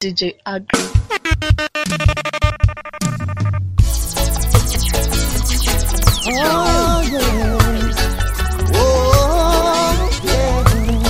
DJ Agri. Oh, yeah. Oh, yeah.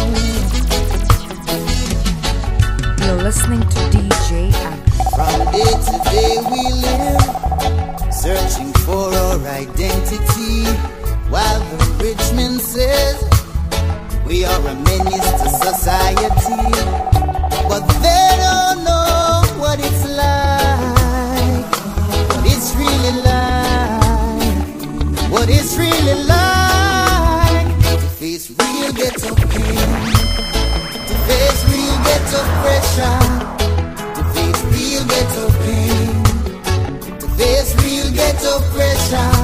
You're listening to DJ Agri. From day to day we live, searching for our identity, while the rich man says we are a menace to society. But they don't know what it's like, what it's really like, what it's really like to face real ghetto pain, to face real ghetto pressure, to face real ghetto pain, to face real ghetto pressure.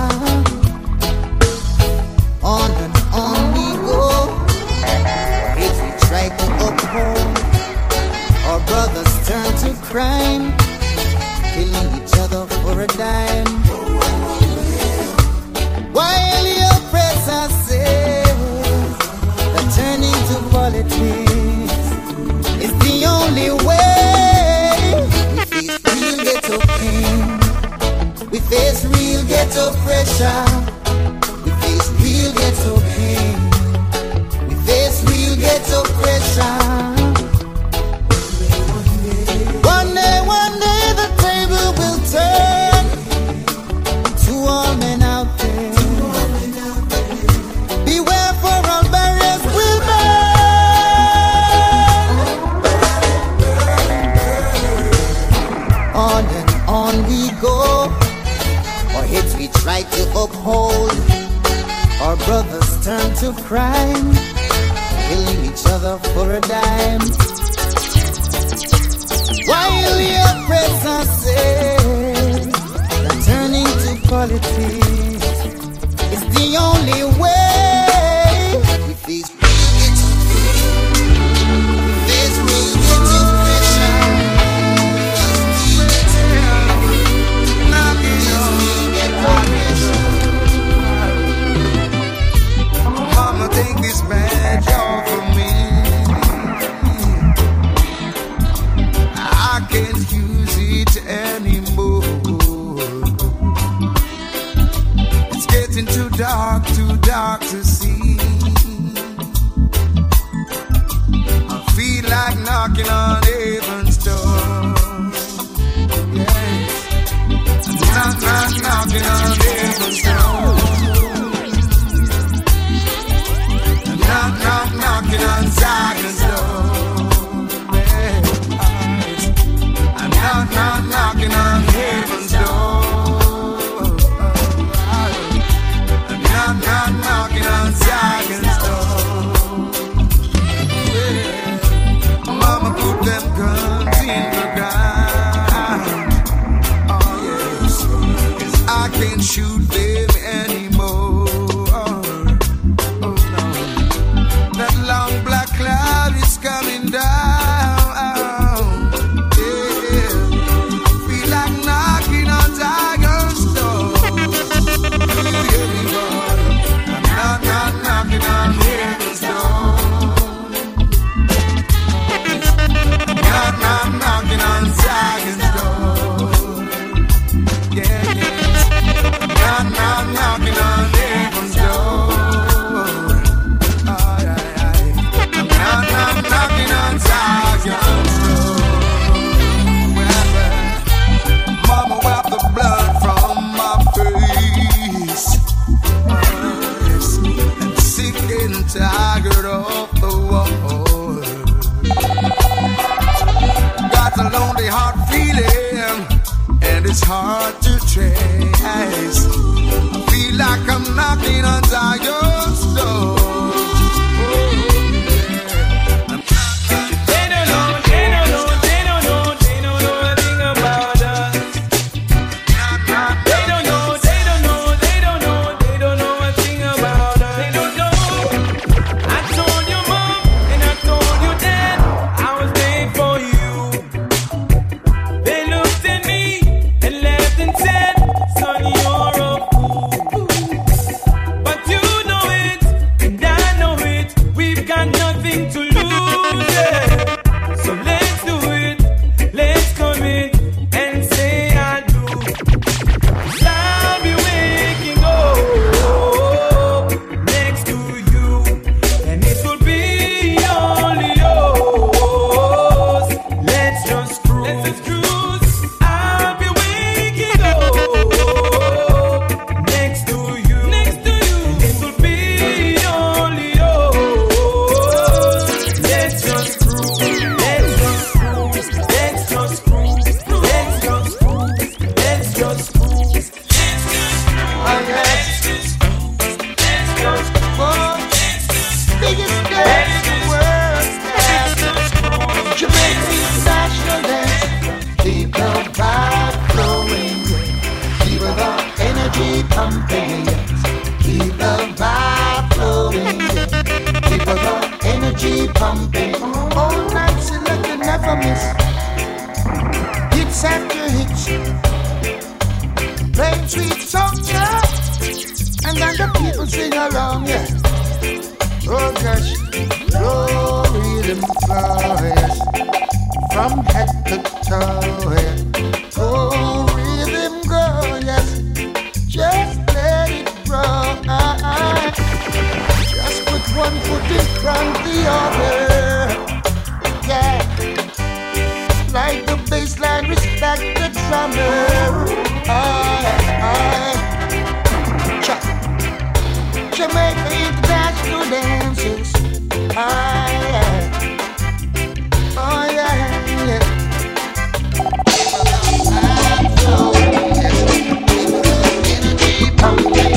On and on we go, if we try to uphold. Our brothers turn to crime, killing each other for a dime. While the oppressor says that turning to politics is the only way. We face real ghetto pain, we face real ghetto pressure, we face real ghetto pain, we face real ghetto pressure. One day the table will turn to all men out there. Beware, for all barriers will burn. On and on we go, our heads we try to uphold. Our brothers turn to crime, killing each other for a dime. While the oppressor says that turning to politics is the only way. We face real ghetto pressure. Mama, take this badge off of me. I can't use it anymore. It's getting too dark to see. I feel like knocking on heaven's door. Yes, knocking on heaven's door. Knocking on Zion's door. I'm knocking on heaven's door. I'm knocking on Zion's door. Yeah. Mama put them guns in the ground. Oh yes, 'cause I can't shoot them anymore. Oh no, that long black cloud is coming down. Tired of the war. Got a lonely heart feeling, and it's hard to trace. I feel like I'm knocking on Zion's door. Son, you're a fool. But you know it, and pumping. Keep the vibe flowing. Keep the energy pumping. All night selected, never miss. Hits after hits. Playing sweet songs, yeah. And then the people sing along, yeah. Oh gosh, flow, rhythm, flow, yes. From head to toe, yeah. Oh, rhythm go, yes. Just let it grow. Just put one foot in front of the other, yeah. Like the bassline, respect the drummer. Jamaica international dances. Oh yeah, yeah. Energy pumping.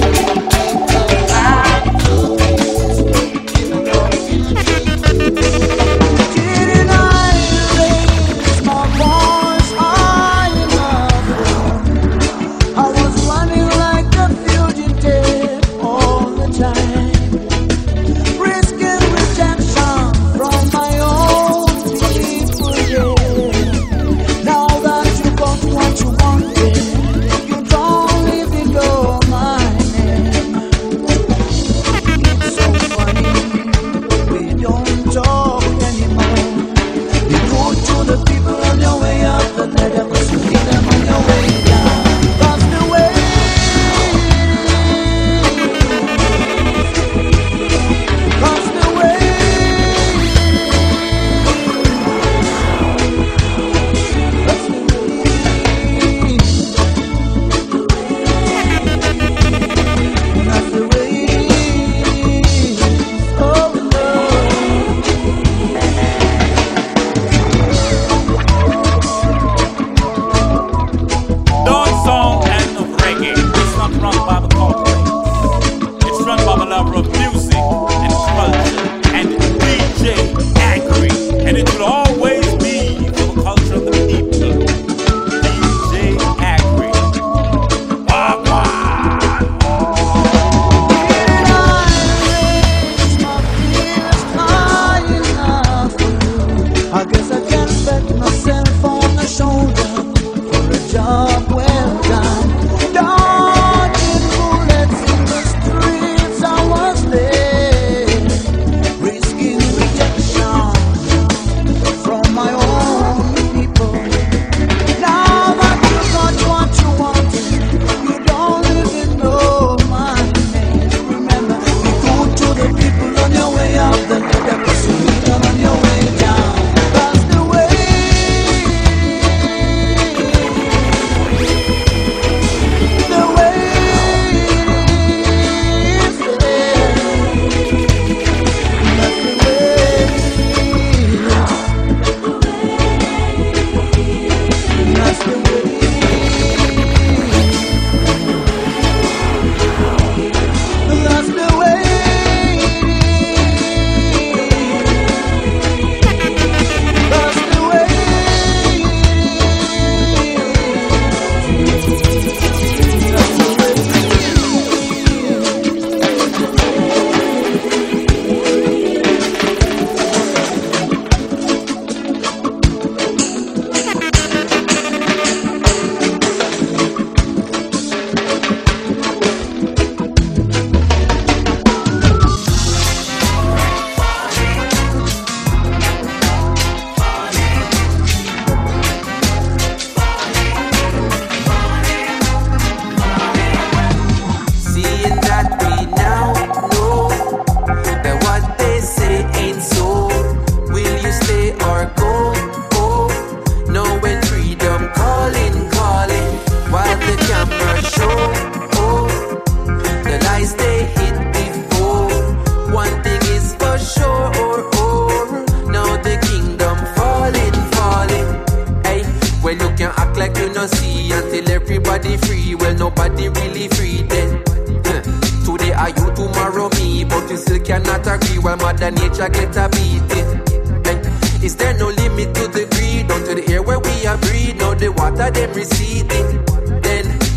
cannot agree while Mother Nature get a beating. Hey, is there no limit to the greed? Down to the air where we are breathe, now the water them receding. Then spiritual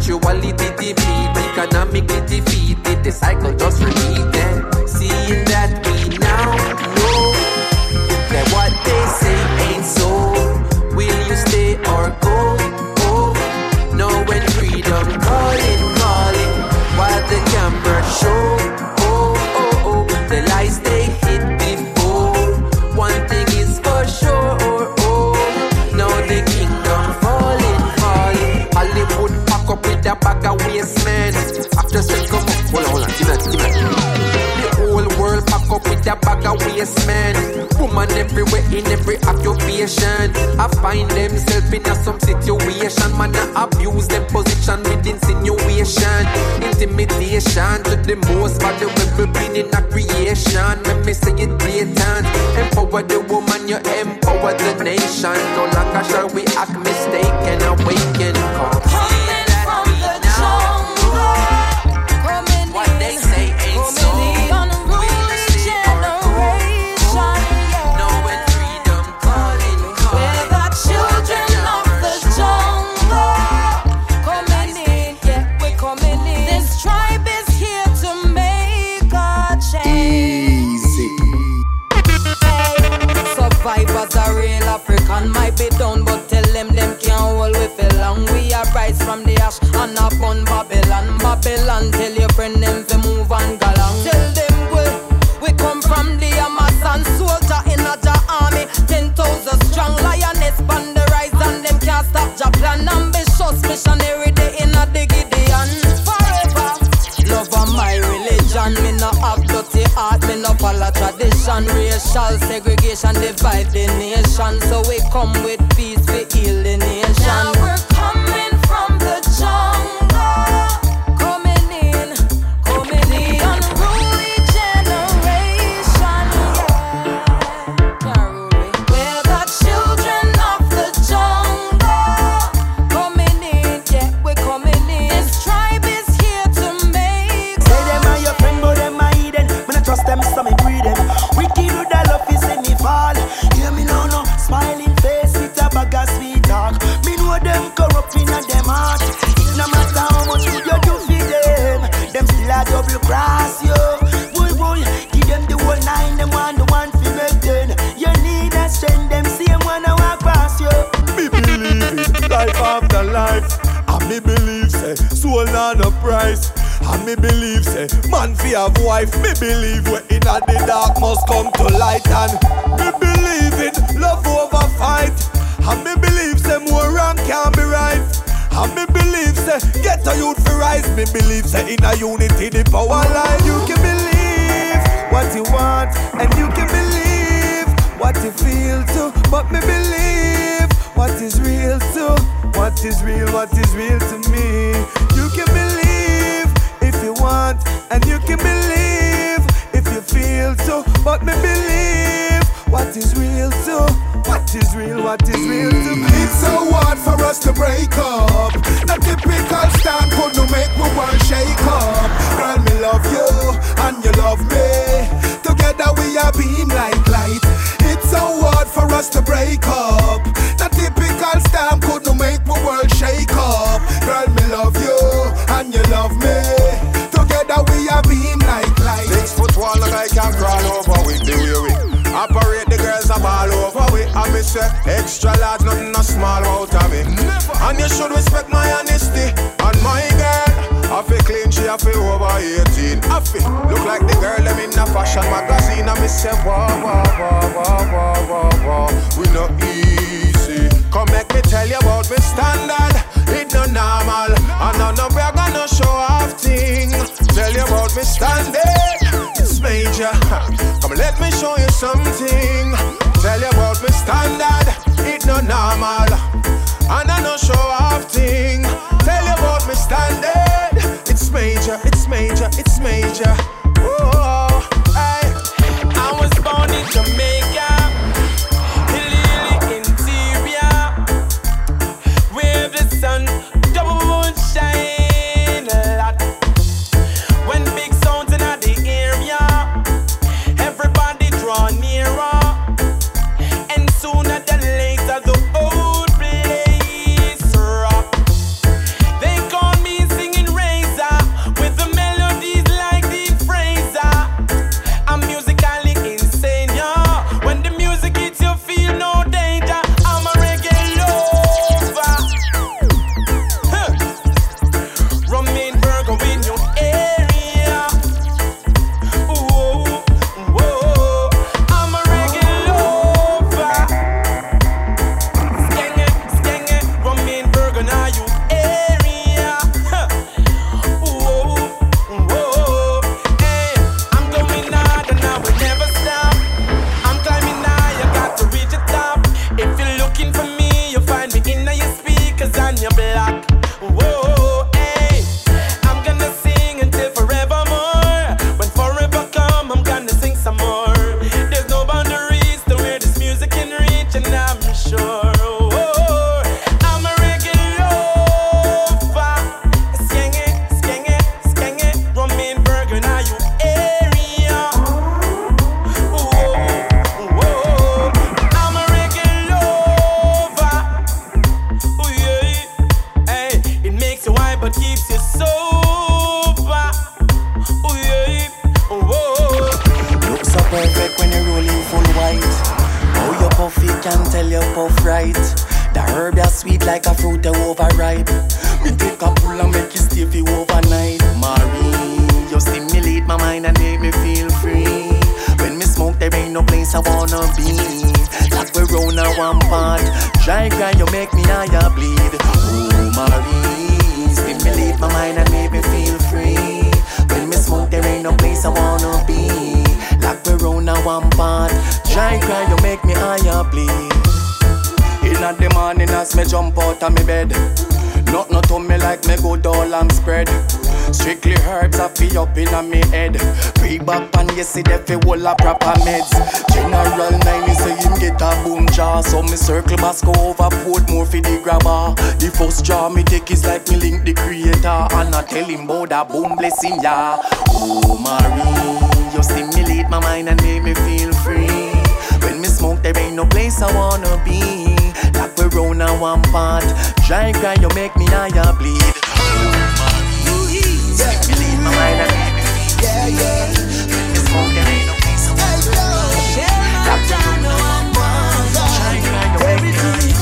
spiritually defeated, economically defeated. The cycle just repeated. Seeing that we now know that what they say ain't so. Will you stay or go? Oh, know when freedom calling, calling, while the camera show. Oh, oh, oh, the lies they hit before. One thing is for sure. Oh, now the kingdom falling, falling. Hollywood pack up with a bag of waste man. After say come up, hold on, give me. The whole world pack up with a bag of waste man. Woman everywhere in every occupation. I find themselves in some situation. Man, I abuse them position with insinuation, intimidation to the most valuable being in a creation. Let me say it blatant. Empower the woman, you empower the nation. No longer shall we act mistaken, awaken. Coming from the jungle, coming what in, they say ain't so. unruly generation. Know when freedom calling, We're the children of the jungle, coming in, yeah, we're coming in. This tribe is here to make a change. Easy. Hey, survivors are real African, might be down, but tell them can't hold we feel long. We are rise from the ash and upon Babylon. Babylon, tell your friend them to move and go along. Tell them we come from the Amazon, soldier in a ja army, 10,000 strong, lioness on the rise and them can't stop ja plan. Ambitious missionary day in a the Gideon. Forever, love of my religion, me no have dirty heart, me no follow tradition. Racial segregation divide the nation, so we come with peace to heal the nation. Now we're coming from the jungle, coming in, unruly generation, yeah. We're the children of the jungle, coming in, yeah, we're coming in. This tribe is here to make. Say them are your friend, but them are hidden. Me not trust them, so me breed them. Wicked with the love is in me fall. Hear me now, no smiling face with a bag of sweet talk. Me know them corrupt in a them heart. It no matter how much you do for them still a double cross you. Boy, boy, give them the whole nine, them want the one for make ten. You need a strength, them same one I walk past you. Me believe it, life after life. And me believe say, soul not a price. And me believe say, man fi have wife. Me believe we inna the dark must come to light. And me believe in love over fight. And me believe say, more wrong can be right. And me believe say, get a youth for rise. Me believe say, in a unity the power lie. You can believe what you want, and you can believe what you feel too. But me believe what is real too. What is real to me. You can believe if you want, and you can believe if you feel too. But me believe what is real too. What is real to me. It's so hard for us to break up. The typical stand couldn't make me one shake up. Girl, me love you and you love me. Together we are beam like light. It's so hard for us to break up. The typical stand couldn't make my world shake up. Girl, me love you and you love me. Together we are beam like light. 6 foot wall like I can crawl over with the weary. Operate the girls I'm all over with. I miss say extra large, nothing no small out of me. Never. And you should respect my honesty. And my girl, I feel clean, she I feel over 18. I feel look like the girl them in a fashion magazine. I miss say wow. We no easy. Come make me tell you about me standard. It no normal. And I know we're gonna show off thing. Tell you about me standard. It's major. Come let me show you something. Tell you about me standard. It no normal. And I no show off thing. Tell you about me standard. It's major. Oh, hey. I was born in Jamaica, Hilly interior, where the sun double shine a lot. When big sounds in the area, everybody draw nearer. right. The herb is sweet like a fruit that overripe. Me take a pull and make it stay for overnight. Marie, you stimulate my mind and make me feel free. When me smoke, there ain't no place I wanna be. Like we round a one part. Dry cry, you make me higher bleed. Oh Marie, stimulate my mind and make me feel free. When me smoke, there ain't no place I wanna be. Like we round a one part. Dry cry, you make me higher bleed. Inna the morning as me jump out of me bed, nothing to me like me good all I'm spread. Strictly herbs I feel up inna me head. Breathe back and you see the fi whole a proper meds. General 9 is say him get a boom jar, so me circle bass go over port more fi the grabber. The first jar me take is like me link the creator, and I tell him about that boom blessing ya. Oh Marie, you stimulate my mind and make me feel free. When me smoke, there ain't no place I wanna be. Like we round a one part. Dry cry, you make me higher bleed. Oh Marie, stimulate my mind and make me feel free. When me smoke, there ain't no place I wanna be. Like we round a one part. Dry cry, you make me higher bleed.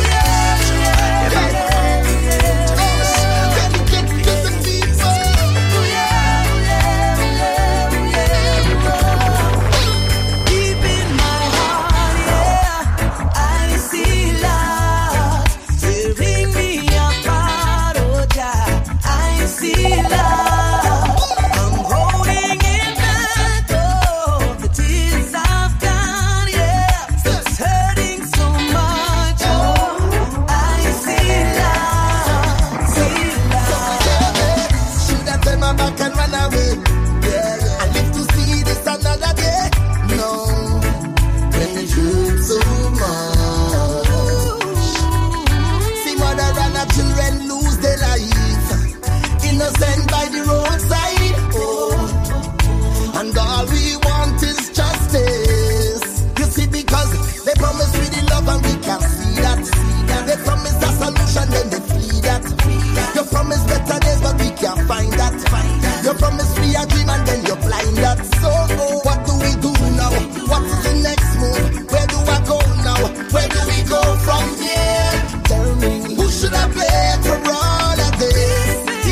Innocent by the roadside, oh, and all we want is justice. You see, because they promise we the love and we can't see that. They promise a solution, then they flee that. You promise better days, but we can't find that. You promise we a dream and then you blind that. So, oh, what do we do now? What is the next move? Where do I go now? Where do we go from here? Tell me, who should I blame for all of this?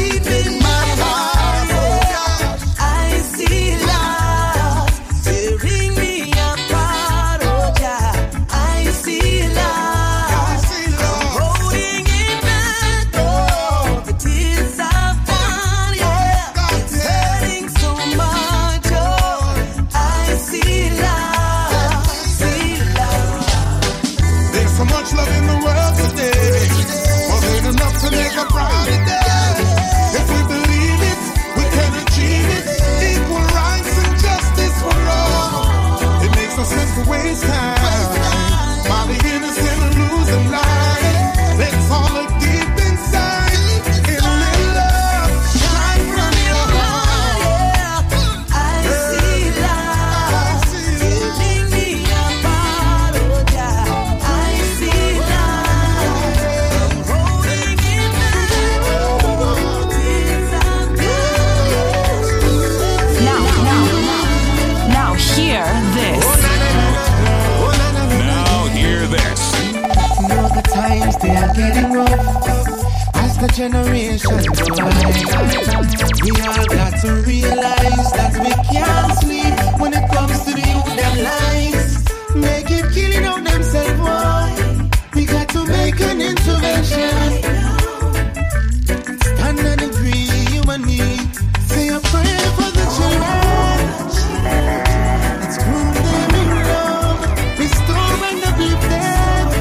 Waste time while the innocent are losing life. Let's all look deep inside. In a little love, shine from your heart. I see love filling me apart. Oh yeah, I see love. I'm holding it back. Now hear this. The times they are getting rough as the generation goes by. We all got to realize that we can't sleep when it comes to the youth them lives. They keep killing out themselves, boy. We got to make an intervention. Stand and agree, you and me. Say a prayer for the children. Let's groom them in love, restore and uplift them.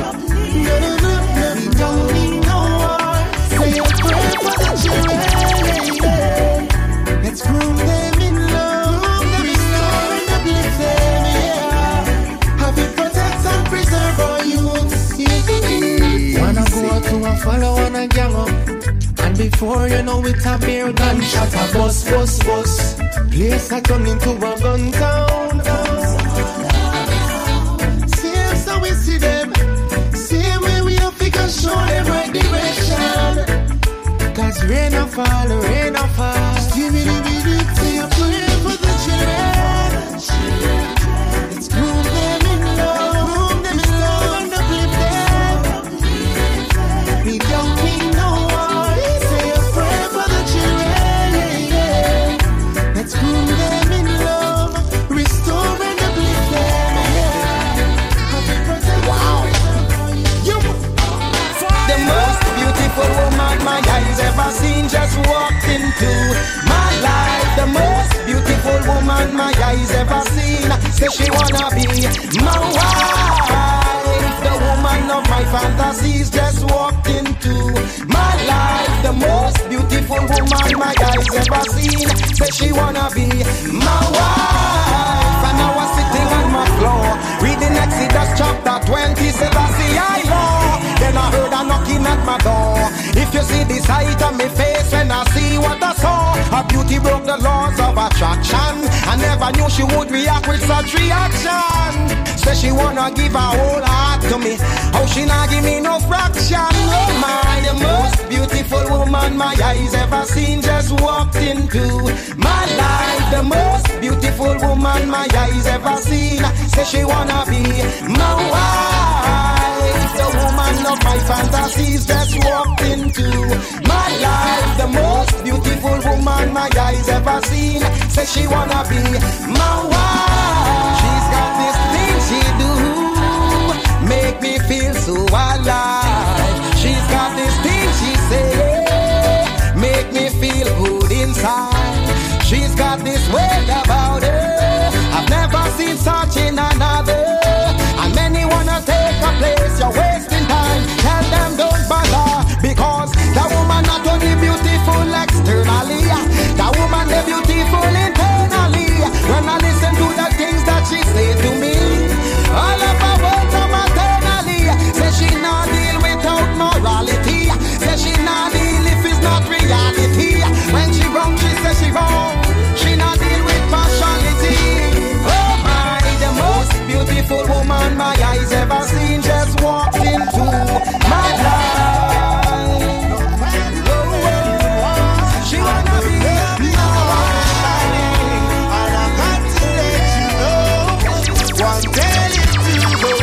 We don't need no war. Say a prayer for the children. Let's groom them in love, restore and uplift them, yeah. Have it protect and preserve our youth, yeah. Wanna go to a follow and a gang up, and before you know it a beer gunshot, a bus. Place a turn into a gun town. Same so we see them. Show them right direction. Cause rain or fall. Still me say a prayer for the children. Let's groom them in love and uplift them. woman my eyes ever seen just walked into my life. The most beautiful woman my eyes ever seen. Say she wanna be my wife. The woman of my fantasies just walked into my life. The most beautiful woman my eyes ever seen. Say she wanna be my wife. And I was sitting on my floor reading Exodus chapter 20. Said I see I law. Then I heard her knocking at my door. If you see the sight of me face when I see what I saw, her beauty broke the laws of attraction. I never knew she would react with such reaction. Say she wanna give her whole heart to me. How she not give me no fraction? Oh my, the most beautiful woman my eyes ever seen just walked into my life. The most beautiful woman my eyes ever seen. Say she wanna be my wife. The woman of my fantasies just walked into my life. The most beautiful woman my eyes ever seen. Say she wanna be my wife. She's got this thing she do, make me feel so alive. She's got this thing she say, make me feel good inside. She's got this way about her, I've never seen such in another. And many wanna take a place, you're wasting time. Tell them don't bother, because the woman not only beautiful externally, the woman the beautiful internally. When I listen to the things that she say to me, all of her words are maternally. Say she not deal without morality. Say she not deal if it's not reality. When she wrong, she says she wrong. She not deal with partiality. Oh my, the most beautiful woman my eyes ever seen just walked into my life. She wanna be my wife. And I got to let you know, one tell it to the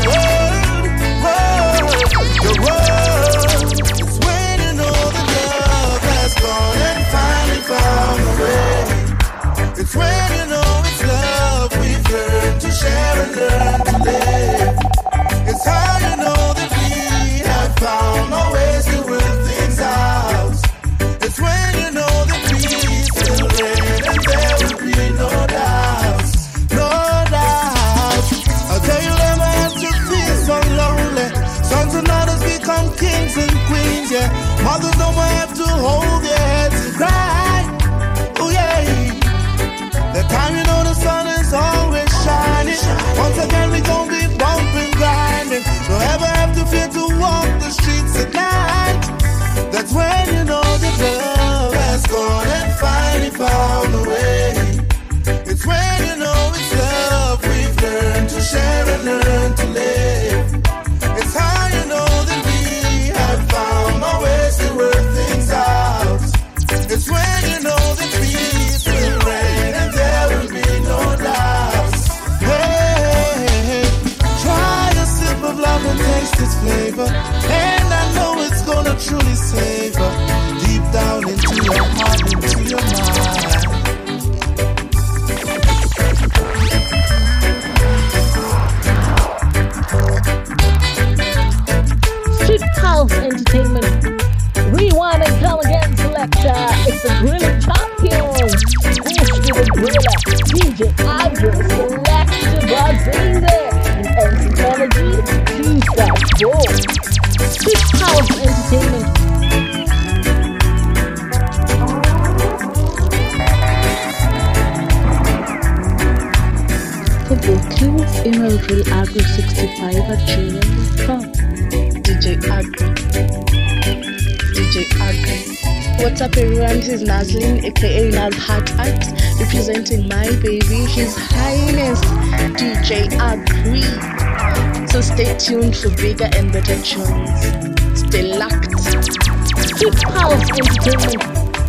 world. It's when you know the love has gone and finally found a way. It's when you know it's love we've learned to share and learn to live. It's how you know that we have found our ways to work things out. It's when you know that peace will reign and there will be no doubt, no doubt. I'll tell you never have to feel so lonely. Sons and daughters become kings and queens, yeah. Mothers don't have to hold their heads and cry. Oh yeah. The time you know the sun is always shining. Once again we gon' be bumping, grinding. Don't ever have to fear to walk the streets at night. That's when you know that love has gone and finally found a way. It's when you know it's love we've learned to share and learn to live. It's how you know that we have found our ways to work things out. It's when you know that peace will reign and there will be no doubts. Hey, try a sip of love and taste its flavor, and I know it's gonna truly save her. Deep down into your heart, into your mind. Street House Entertainment. Rewind and come again, selector. It's the Grilling Champions. Push to the Griller. DJ Andrew, Selector Bazinga. And Technology, T-Go. Street House Entertainment. For bookings, email realagro65@gmail.com. DJ Agri. DJ Agri. What's up everyone, this is Nazlin aka Naz Heart Art, representing my baby, His Highness DJ Agri. So stay tuned for bigger and better tunes. Stay locked. Keep House Entertainment.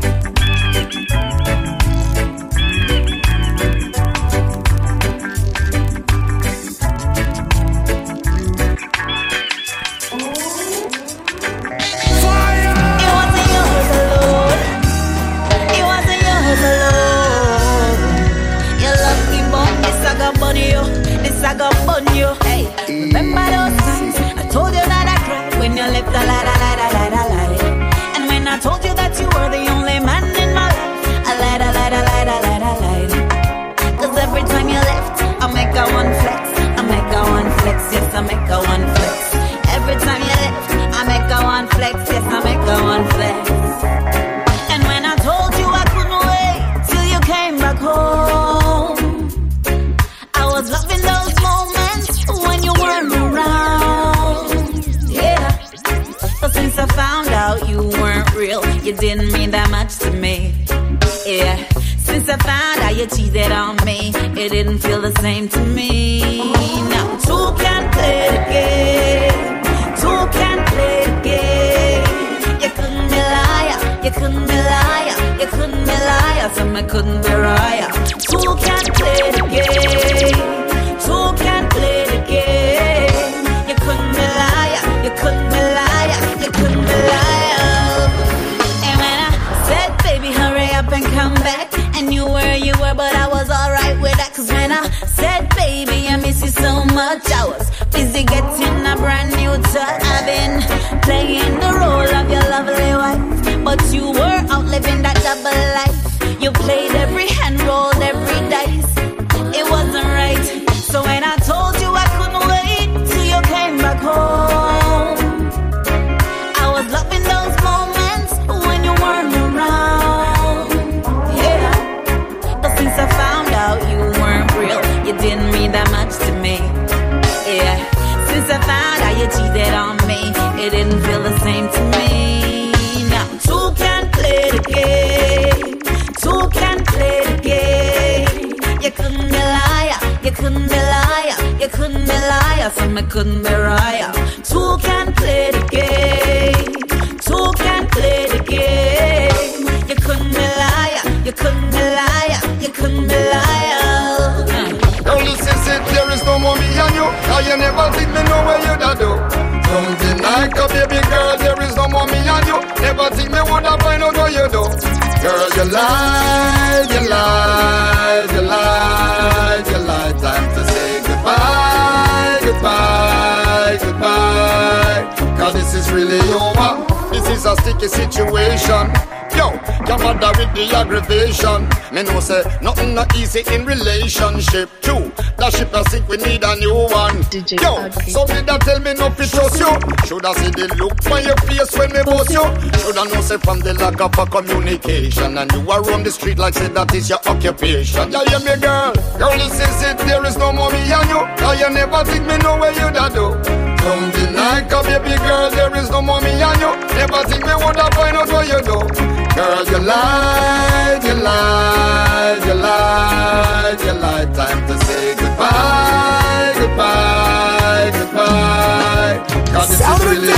This I got bun you. Hey, remember those times I told you that I cried when you left the la la la la la la la. And when I one flex, yes, I make a one flex. And when I told you I couldn't wait till you came back home, I was loving those moments when you weren't around. Yeah, but since I found out you weren't real, you didn't mean that much to me. Yeah, since I found out you cheated on me, it didn't feel the same to me. Now two can't play the game, two can't play the game. You couldn't be liar, you couldn't be liar, you couldn't be liar, so I couldn't be liar. Two can't play the game, two can't play the game. You couldn't be liar, you couldn't be liar, you couldn't be liar. And when I said, baby, hurry up and come back, and you were, but I was alright with that. Cause when I said, baby, I miss you so much, I was busy getting a brand new touch. I've been playing the role of your lovely wife, but you were out living that double life. You played every hand, rolled every dice. It wasn't right. So when I told you I couldn't wait till you came back home, I was loving those moments when you weren't around. Yeah, but since I found out you weren't real, you didn't mean that much to me. Yeah, since I found out you cheated on me, it didn't feel the same to me. Now two can't play the game, two can't play the game. You couldn't be liar, you couldn't be liar, you couldn't be liar, so I couldn't be liar. Two can't play the game, two can't play the game. You couldn't be liar, you couldn't be liar, you couldn't be liar. Girl, you say there is no more me and you, now you never think me know where you da do. Don't deny, cause baby girl, there is no more me and you, never think me would have find out what you do. Girl, you lied, you lied, you lied, you lied. Time to say goodbye, goodbye, goodbye. Cause this is really over, this is a sticky situation. Yo, your mother with the aggravation. Me know say nothing not easy in relationship. True, that ship a sink, we need a new one. Yo, somebody that tell me not to trust you. Shoulda see the look on your face when me boss you. Shoulda know say from the lack of a communication, and you are roam the street like say that is your occupation. Yeah, hear me girl, girl you say there is no more me and you. Now you never think me know where you da do. Don't deny, cause baby girl, there is no more me and you. Never think me would have find out what you do. Girl, you lied, you lied, you lied, you lied. Time to say goodbye, goodbye, goodbye. Cause this is really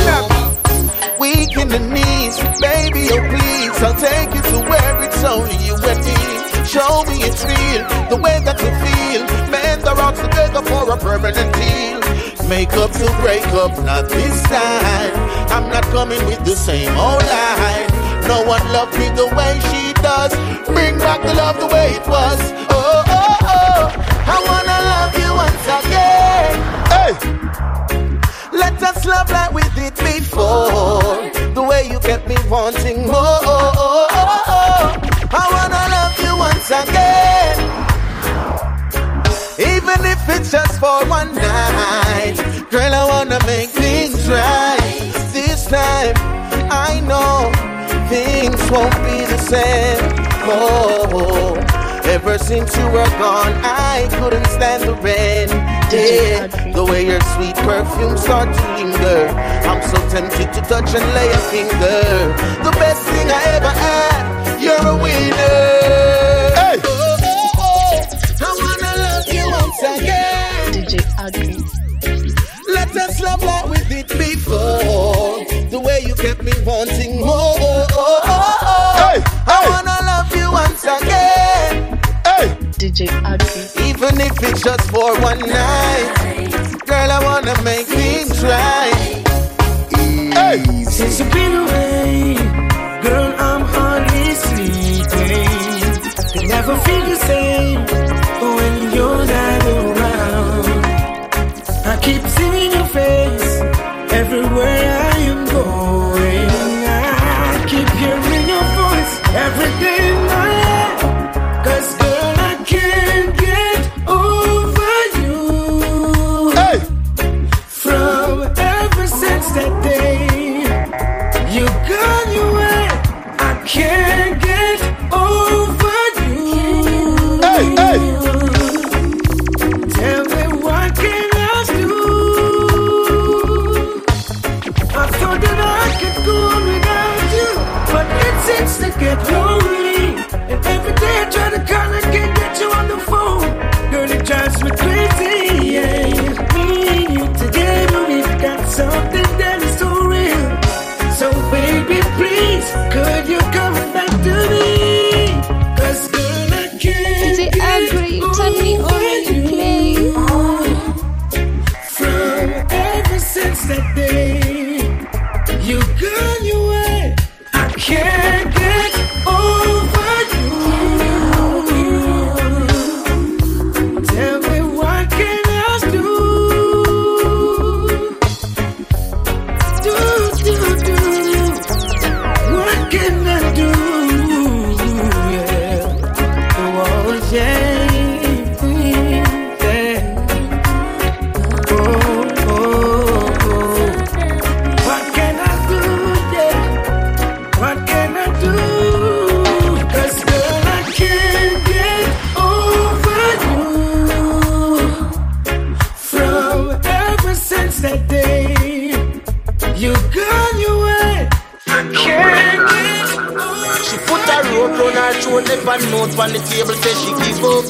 over. Weak in the knees, baby, oh please, I'll take you to where it's only you and me. Show me it's real, the way that you feel. Mend the rocks together for a permanent deal. Make up to break up, not this time. I'm not coming with the same old line. No one loved me the way she does. Bring back the love the way it was. Oh, oh, oh, I wanna love you once again. Hey, let us love like we did before. The way you kept me wanting more. Oh, oh, oh, oh. I wanna love you once again. Even if it's just for one night. Girl, I wanna make things right. This time, I know things won't be the same. Oh, ever since you were gone, I couldn't stand the rain. Yeah, the way your sweet perfume starts to linger, I'm so tempted to touch and lay a finger. The best thing I ever had, you're a winner. Hey. Oh, oh, oh. I wanna love you once again. DJ Agri. Let us love like we did before. The way you kept me wanting more. Oh, oh, oh, oh. Hey, I wanna love you once again. Hey, DJ Agri. Even if it's just for one night, girl, I wanna make things right. Hey, since you've been away, girl, I'm hardly sleeping. They never feel the same when you're not around. I keep seeing your face everywhere I am going. I keep hearing your voice every day in my life. 'Cause girl, I can't get over you. Hey. From ever since that day gone your way. I can't get over you. Tell me what can I do? What can I do? Yeah. Oh, yeah. Note on the table say she give up.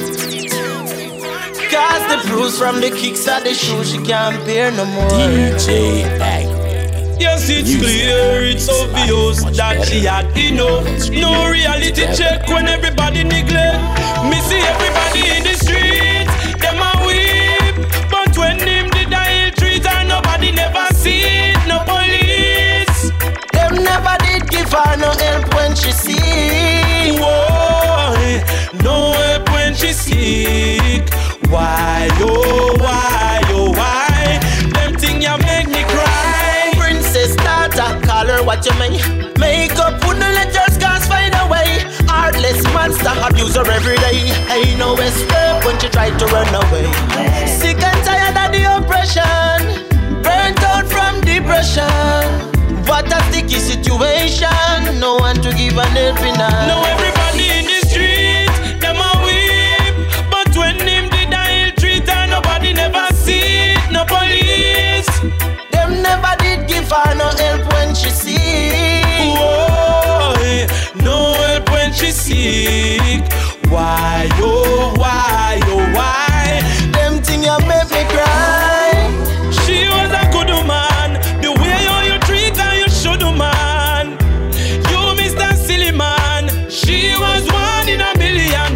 Cause the bruise from the kicks of the shoes she can't bear no more. DJ Agri. Yes, it's clear, it's obvious that she had enough. No reality check when everybody neglect. Me see everybody in the street, them a weep. But when him did I treat her, nobody never see it, no police. Them never did give her no help when she sick. Whoa, no help when she sick. Why, oh, why, oh, why? Them thing you make me cry. Princess daughter, call her what you mean. Make up, wouldn't let your scars find a way. Heartless monster, abuse her every day. Ain't no escape when she tried to run away. Sick and tired of the oppression, burnt out from depression. What a sticky situation, no one to give an helping hand. No, everybody in the street, them a weep. But when him did I treat her, nobody never see it, no police. Them never did give her no help when she sick. Whoa, no help when she sick. Why, oh, why, oh, why? Them thing you make me cry. She was a good woman. The way you treat her, you should man. You Mr. Silly Man. She was one in a billion.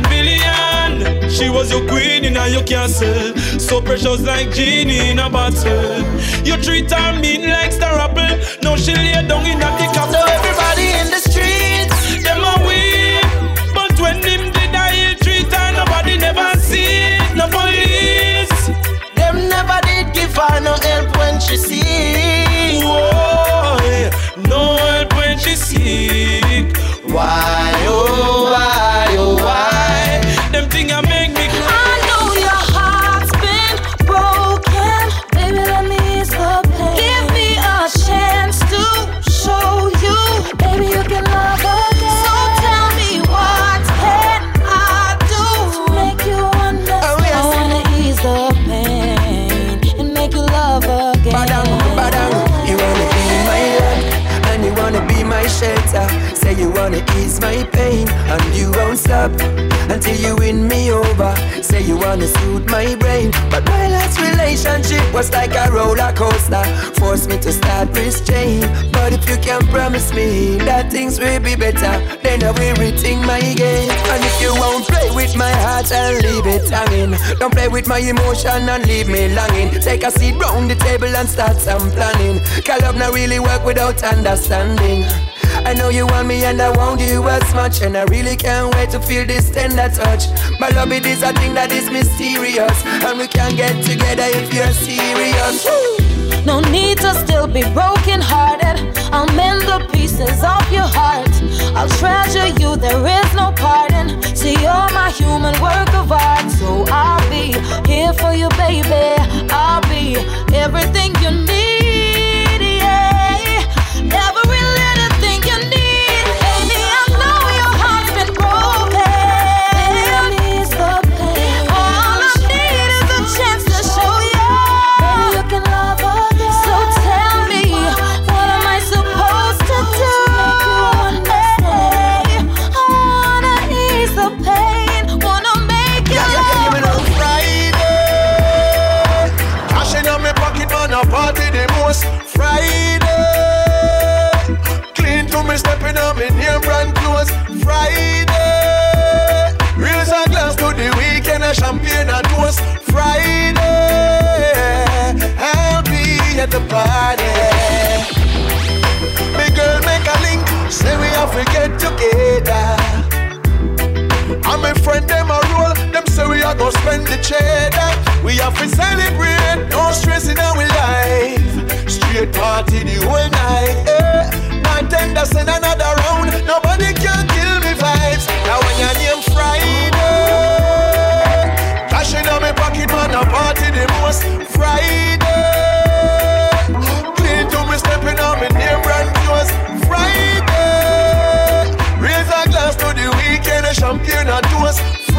She was your queen in your castle, so precious like genie in a bottle. You treat her mean like Star Apple. Now she lay down in a cup. So everybody in the streets, them a weep. But when him did I treat her, nobody never see it, no police. Them never did give her no help when she sick. Whoa, no help when she sick. Why, oh, why, oh, why? Them thing I make me cry. I know your heart's been broken. Baby, let me ease the pain. Give me a chance to show you, baby, you can love again. So tell me what can I do to make you understand? I wanna ease the pain and make you love again. You wanna be my rock and you wanna be my shelter. Say you wanna ease my pain and you won't stop until you win me over. Say you wanna soothe my brain, but my last relationship was like a roller coaster. Forced me to start restraint. But if you can promise me that things will be better, then I will rethink my game. And if you won't play with my heart, I'll leave it hanging. Don't play with my emotion and leave me longing. Take a seat round the table and start some planning. Cause love not really work without understanding. I know you want me and I want you as much, and I really can't wait to feel this tender touch. My love, it is a thing that is mysterious, and we can get together if you're serious. Woo! No need to still be broken hearted. I'll mend the pieces of your heart. I'll treasure you, there is no pardon. See, you're my human work of art. So I'll be here for you, baby. I'll be everything you need, yeah. Every little thing you need, baby. I know your heart's been broken. Baby, I need the pain. All I need is a chance to show you, baby, you can love again. So tell me, what am I supposed to do? Hey, I wanna ease the pain, wanna make you love. Friday, cash in my pocket, man, I party the most. Friday, clean to me, stepping on me near brand clothes. Friday, raise a glass to the weekend, a champagne and toast. Friday, I'll be at the party. the cheddar. We have to celebrate, no stress in our life. Straight party the whole night. Bartender send another round. Nobody can kill me vibes. Now when your name Friday, cash in my pocket, man, a party the most. Friday, clean to me stepping on me name brand clothes. Friday, raise a glass to the weekend, a champagne and toast.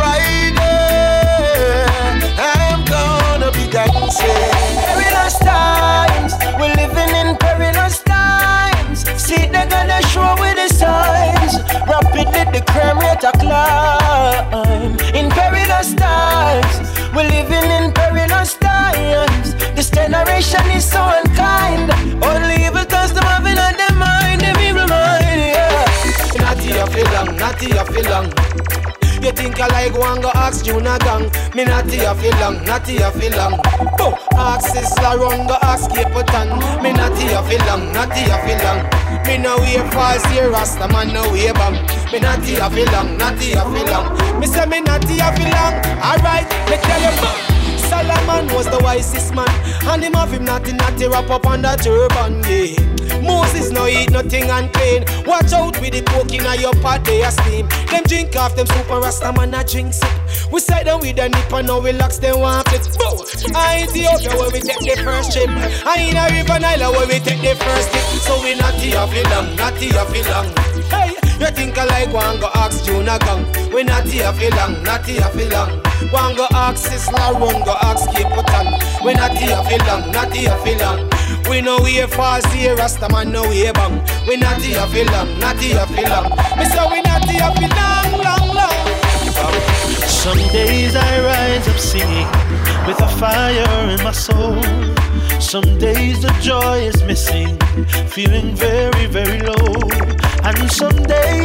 Friday, I'm gonna be dancing. Perilous times, we're living in perilous times. See, they're gonna show with the signs. Rapidly the crime rate a climb. In perilous times, we're living in perilous times. This generation is so unkind. Only evil cause them having on their mind, them evil mind, yeah. Natty a feel long, natty a feel long. You think I like one go ask Juna gang. Me natty a feel long, natty a feel long. Boom, ask Sizzla run go ask Capotan. Me natty a feel long, natty a feel long. Me no way false here, Rasta man no way bang. Me natty a feel long, natty a feel long. Me say me natty a feel long. Alright, me tell you. Solomon was the wisest man, and him have him natty wrap up on that turban, yeah. Moses no eat nothing unclean. Watch out with the coke in your pot, they a steam. Them drink off them soup and Rasta man a drink sip. We side them with a nip and now we locks them one flip. I Ethiopia where we take the first trip. I in a River Nile where we take the first dip. So we natty a feel long, natty a feel long. Hey, you think I like one go ask Juna gang. We natty a feel long, natty a feel long. One go ask Sizzla run go ask Capotan. We natty a feel long, natty a feel long. We know we a false here, Rasta man no way bang. We natty a feel long, natty a feel long. Me say we natty a feel long, long, long. Some days I rise up singing with a fire in my soul. Some days the joy is missing, feeling very, very low. And some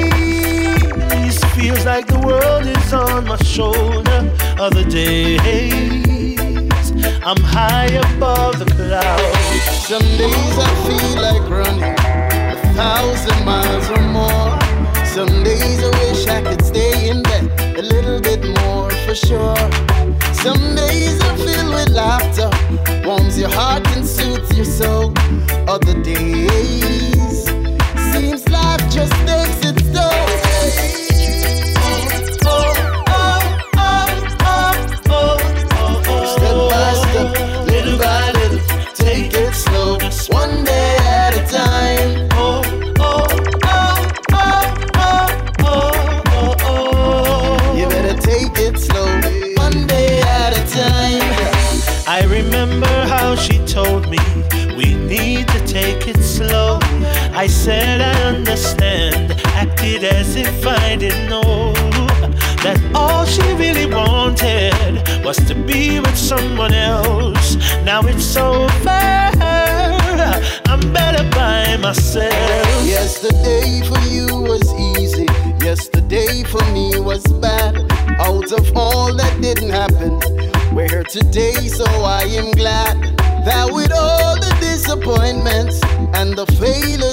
days feels like the world is on my shoulder. Other days I'm high above the clouds. Some days I feel like running 1,000 miles or more. Some days I wish I could stay in bed a little bit more for sure. Some days are filled with laughter, warms your heart and soothes your soul. Other days seems life just takes its toll. Step by step, little by little, take it slow, just one day at a time. You better take it slow, one day at a time. I remember how she told me we need to take it slow. I said I understand, acted as if I didn't know that all she really wanted was to be with someone else. Now it's over, I'm better by myself. Yesterday for you was easy, yesterday for me was bad. Out of all that didn't happen, we're here today, so I am glad that with all the disappointments and the failures